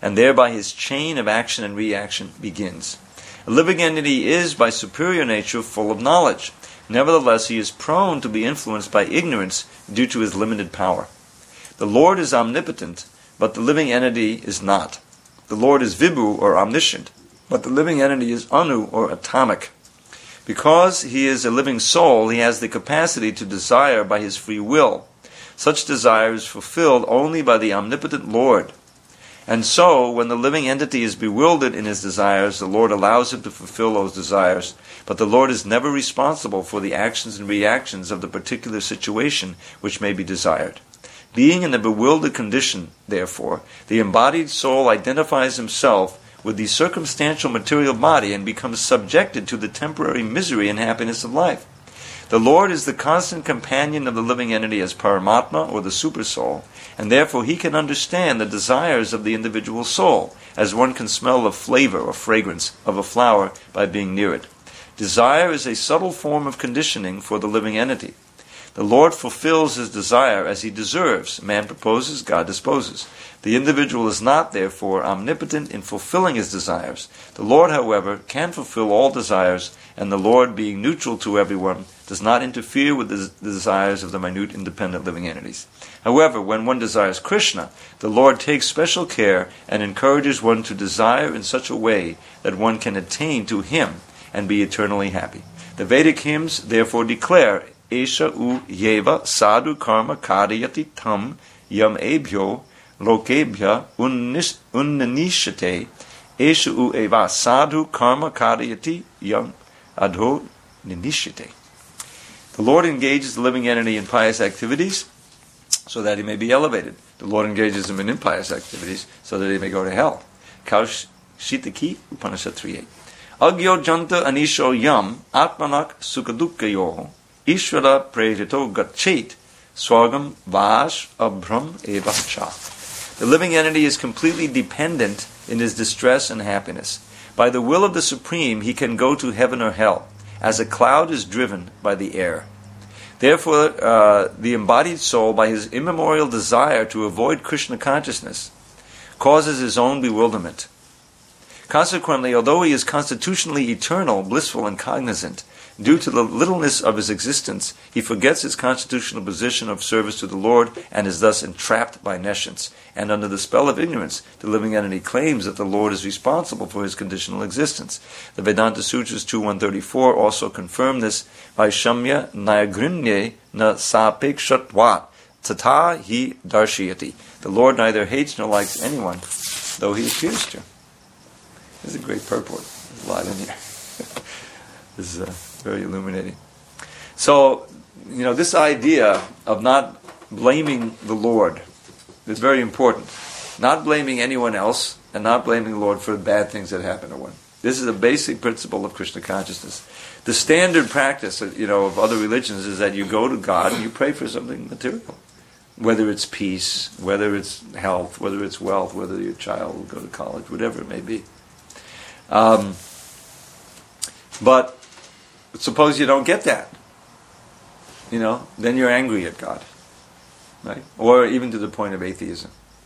Speaker 1: and thereby his chain of action and reaction begins. A living entity is, by superior nature, full of knowledge. Nevertheless, he is prone to be influenced by ignorance due to his limited power. The Lord is omnipotent, but the living entity is not. The Lord is vibhu, or omniscient, but the living entity is anu, or atomic. Because he is a living soul, he has the capacity to desire by his free will. Such desire is fulfilled only by the omnipotent Lord. And so, when the living entity is bewildered in his desires, the Lord allows him to fulfill those desires, but the Lord is never responsible for the actions and reactions of the particular situation which may be desired. Being in a bewildered condition, therefore, the embodied soul identifies himself with the circumstantial material body and becomes subjected to the temporary misery and happiness of life. The Lord is the constant companion of the living entity as Paramatma, or the Supersoul, and therefore he can understand the desires of the individual soul, as one can smell the flavor or fragrance of a flower by being near it. Desire is a subtle form of conditioning for the living entity. The Lord fulfills his desire as he deserves. Man proposes, God disposes. The individual is not, therefore, omnipotent in fulfilling his desires. The Lord, however, can fulfill all desires, and the Lord, being neutral to everyone, does not interfere with the desires of the minute independent living entities. However, when one desires Krishna, the Lord takes special care and encourages one to desire in such a way that one can attain to him and be eternally happy. The Vedic hymns therefore declare, Esha u yeva sadhu karma kariyati tam yam ebhyo lokebhya unnanishate Esha u eva sadhu karma kariyati yam adho ninishate. The Lord engages the living entity in pious activities so that he may be elevated. The Lord engages him in impious activities so that he may go to hell. Kaushitaki Upanishad 3.8. Agyo janta anisho yam atmanak sukadukkayo Ishvara prejito gachet swagam vash abhram evacha. The living entity is completely dependent in his distress and happiness. By the will of the Supreme, he can go to heaven or hell, as a cloud is driven by the air. Therefore, the embodied soul, by his immemorial desire to avoid Krishna consciousness, causes his own bewilderment. Consequently, although he is constitutionally eternal, blissful, and cognizant, due to the littleness of his existence, he forgets his constitutional position of service to the Lord and is thus entrapped by nescience. And under the spell of ignorance, the living entity claims that the Lord is responsible for his conditional existence. The Vedanta Sutras 2.134 also confirm this by Shamya Nayagrinye na sapekshatvat tata hi darshiyati. The Lord neither hates nor likes anyone, though he appears to. This is a great purport. There's a lot in here. This is very illuminating. So, this idea of not blaming the Lord is very important. Not blaming anyone else and not blaming the Lord for the bad things that happen to one. This is a basic principle of Krishna consciousness. The standard practice, of other religions is that you go to God and you pray for something material. Whether it's peace, whether it's health, whether it's wealth, whether your child will go to college, whatever it may be. But suppose you don't get that. Then you're angry at God. Right? Or even to the point of atheism.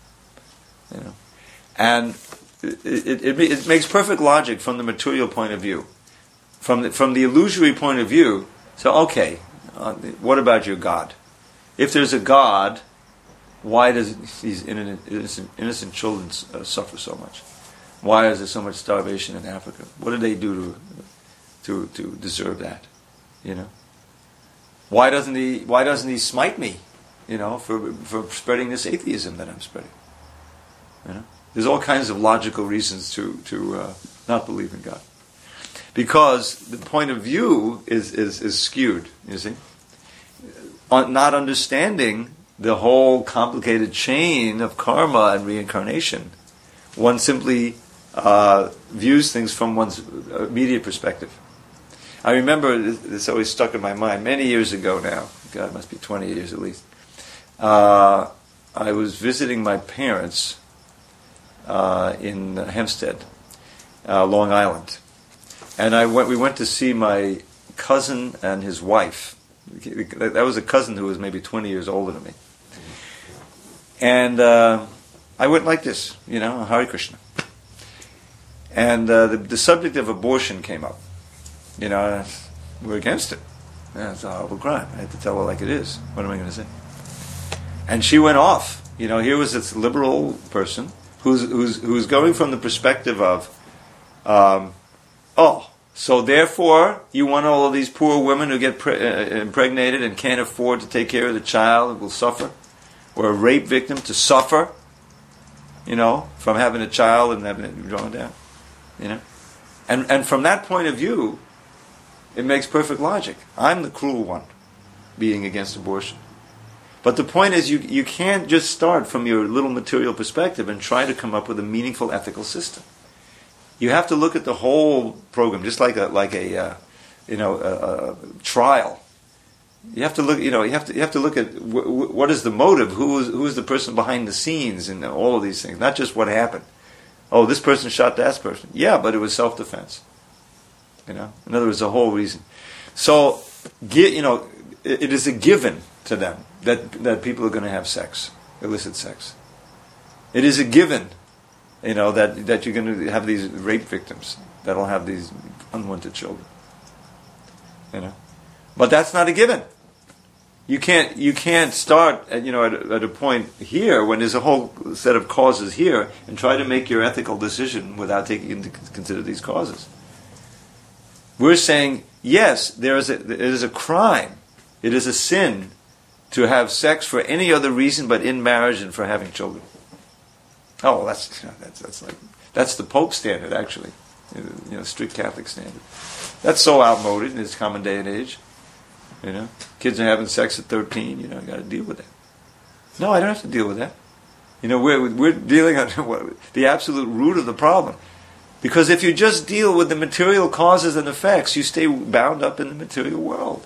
Speaker 1: And it makes perfect logic from the material point of view. From the illusory point of view, so okay, what about your God? If there's a God, why does these innocent children suffer so much? Why is there so much starvation in Africa? What did they do to deserve that? Why doesn't he smite me? For spreading this atheism that I'm spreading. There's all kinds of logical reasons to not believe in God, because the point of view is skewed. You see, not understanding the whole complicated chain of karma and reincarnation, one simply views things from one's immediate perspective. I remember, this always stuck in my mind, many years ago now, God, it must be 20 years at least, I was visiting my parents in Hempstead, Long Island. And we went to see my cousin and his wife. That was a cousin who was maybe 20 years older than me. And I went like this, Hare Krishna. And the subject of abortion came up. We're against it. Yeah, it's a horrible crime. I had to tell her like it is. What am I going to say? And she went off. Here was this liberal person who's going from the perspective of, so therefore you want all of these poor women who get impregnated and can't afford to take care of the child and will suffer, or a rape victim to suffer, from having a child and having it drawn down, and from that point of view, it makes perfect logic. I'm the cruel one, being against abortion. But the point is, you can't just start from your little material perspective and try to come up with a meaningful ethical system. You have to look at the whole program, just like a trial. You have to look. You have to look at what is the motive, who is the person behind the scenes, and all of these things. Not just what happened. Oh, this person shot that person. Yeah, but it was self-defense. In other words, the whole reason. So, it is a given to them that people are going to have sex, illicit sex. It is a given, that you're going to have these rape victims that'll have these unwanted children. But that's not a given. You can't start at a point here when there's a whole set of causes here and try to make your ethical decision without taking into consider these causes. We're saying, yes, it is a crime. It is a sin to have sex for any other reason but in marriage and for having children. Oh, that's the Pope standard, actually. Strict Catholic standard. That's so outmoded in this common day and age. Kids are having sex at 13. You got to deal with that. No, I don't have to deal with that. We're dealing on the absolute root of the problem. Because if you just deal with the material causes and effects, you stay bound up in the material world.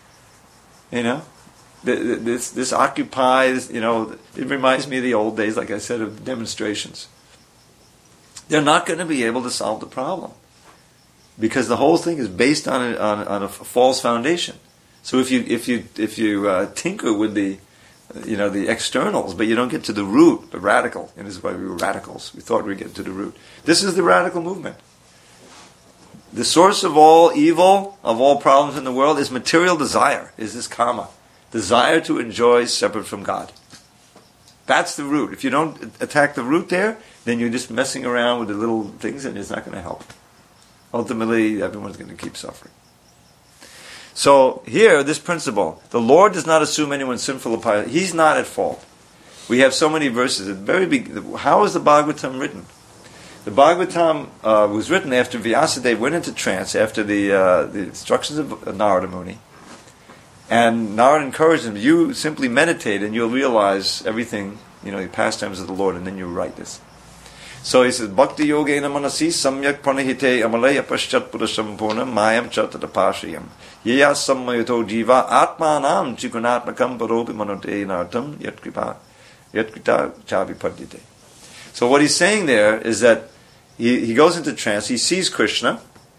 Speaker 1: This occupies, it reminds me of the old days, like I said, of demonstrations. They're not going to be able to solve the problem. Because the whole thing is based on a false foundation. So if you tinker with the externals, but you don't get to the root, the radical, and this is why we were radicals. We thought we'd get to the root. This is the radical movement. The source of all evil, of all problems in the world, is material desire, is this karma. Desire to enjoy separate from God. That's the root. If you don't attack the root there, then you're just messing around with the little things and it's not going to help. Ultimately, everyone's going to keep suffering. So here, this principle, the Lord does not assume anyone's sinful or pious. He's not at fault. We have so many verses. How is the Bhagavatam written? The Bhagavatam was written after Vyasadeva went into trance, after the instructions of Narada Muni. And Narada encouraged him, you simply meditate and you'll realize everything, the pastimes of the Lord, and then you write this. So he says, Bhakti Yogena Manasi Samyak Pranahite Amalaya Paschat Purasham Purnam Mayam Chatadapashayam Yaya Sammayato Jiva Atmanam Chikunatmakam Paropi Manote Nartam Yatkripa Yatkrita Chavi Padite. So what he's saying there is that he goes into trance, he sees Krishna,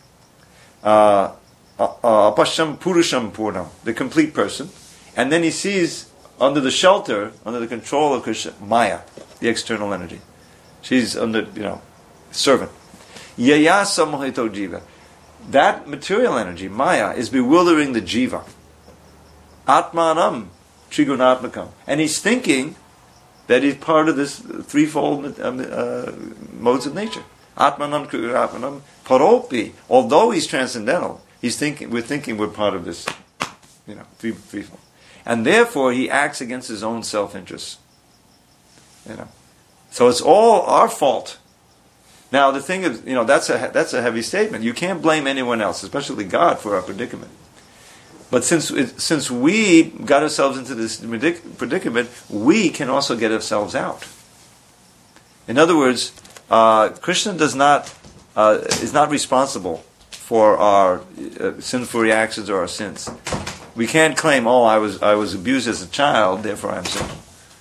Speaker 1: Apasham Purusham Purnam, the complete person, and then he sees under the shelter, under the control of Krishna, Maya, the external energy. She's under, servant. Yaya sammohito jiva. That material energy, Maya, is bewildering the jiva. Atmanam trigunatmakam. And he's thinking that he's part of this threefold modes of nature. Atmanam trigunatmakam paropi. Although he's transcendental, we're thinking we're part of this, threefold. And therefore he acts against his own self-interest. So it's all our fault. Now the thing is, that's a heavy statement. You can't blame anyone else, especially God, for our predicament. But since we got ourselves into this predicament, we can also get ourselves out. In other words, Krishna is not responsible for our sinful reactions or our sins. We can't claim, I was abused as a child, therefore I'm sinful.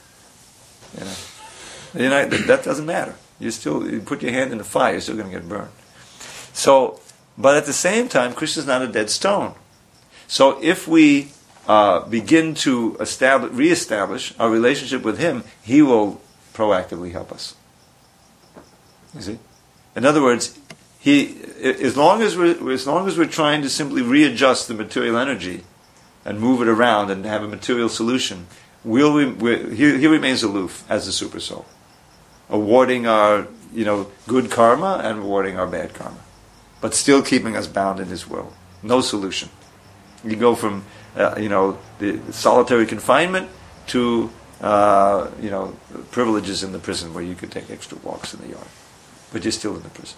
Speaker 1: That doesn't matter. You put your hand in the fire, you're still going to get burned. So, but at the same time, Krishna's not a dead stone. So if we begin to reestablish our relationship with Him, He will proactively help us. You see? In other words, as long as we're trying to simply readjust the material energy and move it around and have a material solution, he remains aloof as the super soul, awarding our good karma and rewarding our bad karma, but still keeping us bound in his world. No solution. You go from the solitary confinement to privileges in the prison where you could take extra walks in the yard, but you're still in the prison.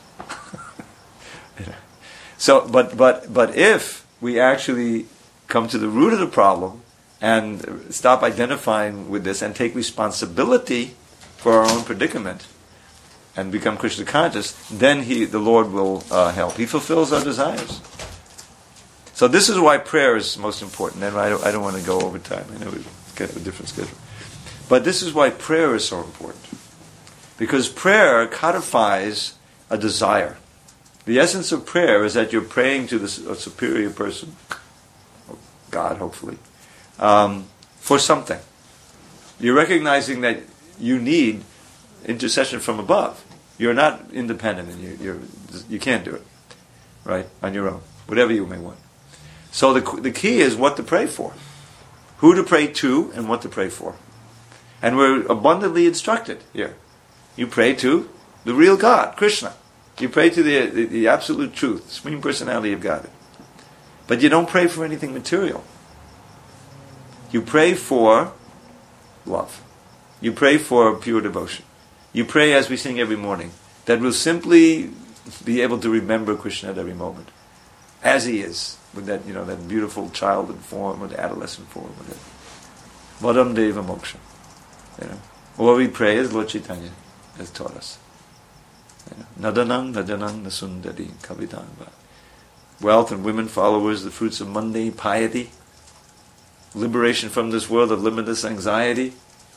Speaker 1: So, but if we actually come to the root of the problem and stop identifying with this and take responsibility for our own predicament and become Krishna conscious, then the Lord will help. He fulfills our desires. So this is why prayer is most important. And I don't want to go over time. I know we've got a different schedule. But this is why prayer is so important. Because prayer codifies a desire. The essence of prayer is that you're praying to a superior person, God hopefully, for something. You're recognizing that you need intercession from above. You're not independent and you can't do it, right, on your own, whatever you may want. So the key is what to pray for, who to pray to and what to pray for. And we're abundantly instructed here. You pray to the real God, Krishna. You pray to the absolute truth, Supreme Personality of God. But you don't pray for anything material. You pray for love. You pray for pure devotion. You pray, as we sing every morning, that we'll simply be able to remember Krishna at every moment, as he is, with that beautiful childhood form or the adolescent form. Vadam Deva Moksha. What we pray is Lord Chaitanya has taught us. Nadanang nasundari kavidanga. Wealth and women followers, the fruits of mundane piety, liberation from this world of limitless anxiety.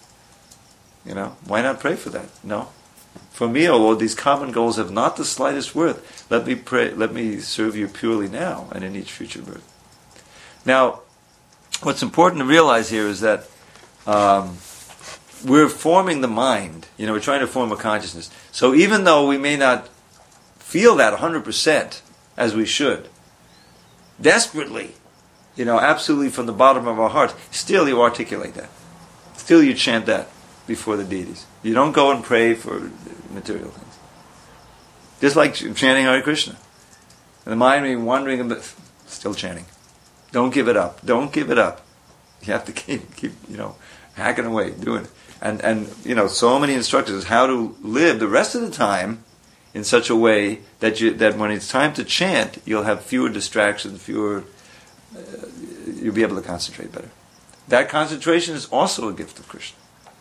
Speaker 1: Why not pray for that? No. For me, O Lord, these common goals have not the slightest worth. Let me pray. Let me serve you purely now and in each future birth. Now, what's important to realize here is that we're forming the mind. We're trying to form a consciousness. So even though we may not feel that 100% as we should, desperately, absolutely from the bottom of our hearts, still you articulate that. Still you chant that before the deities. You don't go and pray for material things. Just like chanting Hare Krishna. And the mind may be wandering, still chanting. Don't give it up. Don't give it up. You have to keep hacking away, doing it. And so many instructions how to live the rest of the time in such a way that when it's time to chant, you'll have fewer distractions, you'll be able to concentrate better. That concentration is also a gift of Krishna.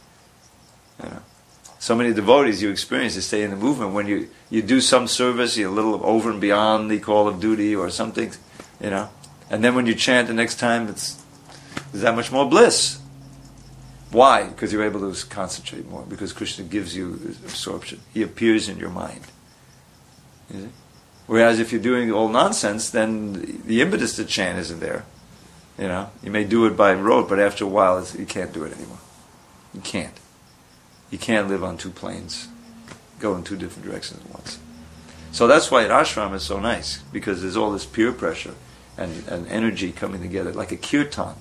Speaker 1: So many devotees you experience to stay in the movement when you do some service, you're a little over and beyond the call of duty or something, and then when you chant the next time, there's that much more bliss. Why? Because you're able to concentrate more. Because Krishna gives you absorption. He appears in your mind. You see? Whereas if you're doing all nonsense, then the impetus to chant isn't there. You may do it by rote, but after a while, you can't do it anymore. You can't. You can't live on two planes, go in two different directions at once. So that's why at ashram is so nice, because there's all this peer pressure and energy coming together, like a kirtan.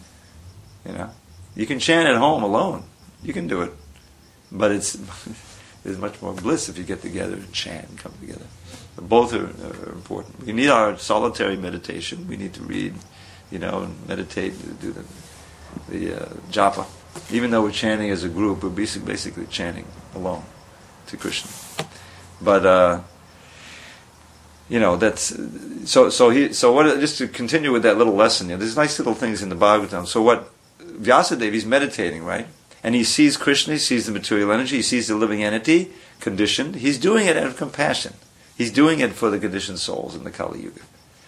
Speaker 1: You can chant at home alone. You can do it. But there's much more bliss if you get together and chant and come together. But both are important. We need our solitary meditation. We need to read, and meditate, do the japa. Even though we're chanting as a group, we're basically chanting alone to Krishna. But, that's... So what? Just to continue with that little lesson, there's nice little things in the Bhagavatam. So what... Vyasadeva, he's meditating, right? And he sees Krishna, he sees the material energy, he sees the living entity, conditioned. He's doing it out of compassion. He's doing it for the conditioned souls in the Kali Yuga.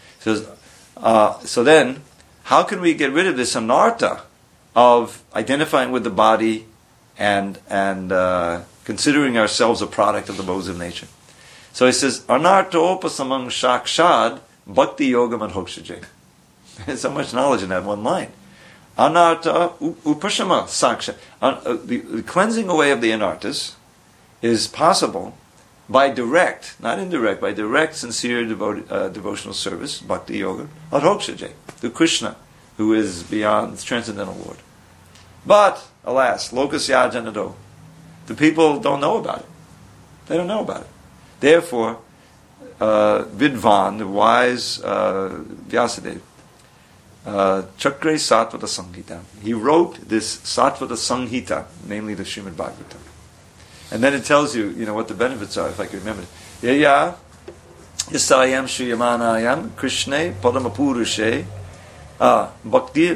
Speaker 1: So then, how can we get rid of this anartha of identifying with the body and considering ourselves a product of the modes of nature? So he says, anartha upasamang shakshad bhakti yoga madhokshaje. There's so much knowledge in that one line. Anartha upashama saksha. The cleansing away of the anarthas is possible by direct, not indirect, by direct, sincere devotional service, bhakti yoga, adhokshaje, to Krishna, who is beyond the transcendental Lord. But, alas, lokasya janado, the people don't know about it. They don't know about it. Therefore, Vidvan, the wise Vyasadeva, Chakre Satvata Samhita, he wrote this Satvata Samhita, namely the Srimad Bhagavatam. And then it tells you, what the benefits are, if I can remember. Yaya, Yasayam Shriyamanayam, Krishne, Padamapurushe, Bhakti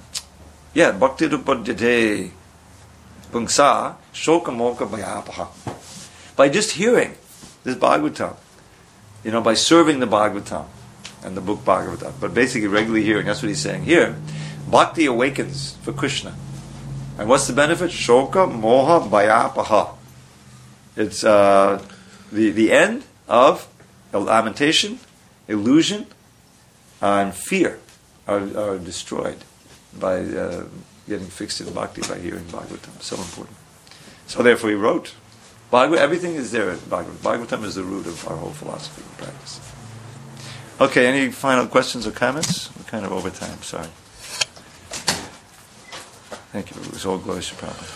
Speaker 1: Rupadyate, Pungsa, Shokamoka Bhayapaha. By just hearing this Bhagavatam, by serving the Bhagavatam and the book Bhagavatam, but basically regularly hearing, that's what he's saying here, Bhakti awakens for Krishna. And what's the benefit? Shoka Moha Bhayapaha. It's the end of lamentation, illusion, and fear are destroyed by getting fixed in bhakti, by hearing Bhagavatam. So important. So therefore he wrote. Everything is there at Bhagavatam. Bhagavatam is the root of our whole philosophy and practice. Okay, any final questions or comments? We're kind of over time, sorry. Thank you. It was all glory to Prabhupada.